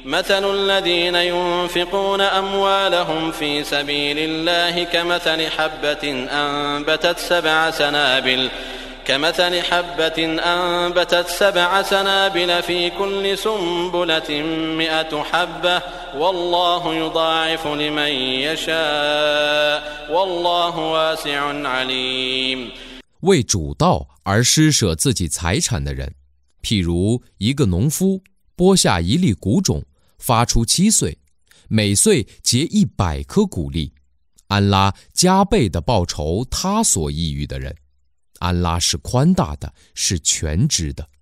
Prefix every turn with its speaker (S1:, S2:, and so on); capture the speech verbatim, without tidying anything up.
S1: مثل الذين ينفقون أموالهم في سبيل الله كمثل حبة أنبتت سبع سنابل كمثل حبة أنبتت سبع سنابل في كل سنبلة مئة حبة والله يضاعف لمن يشاء والله واسع عليم。
S2: 为主道而施舍自己财产的人，譬如一个农夫播下一粒谷种，发出七穗，每穗结一百颗谷粒，安拉加倍地报酬他所抑郁的人。安拉是宽大的，是全知的。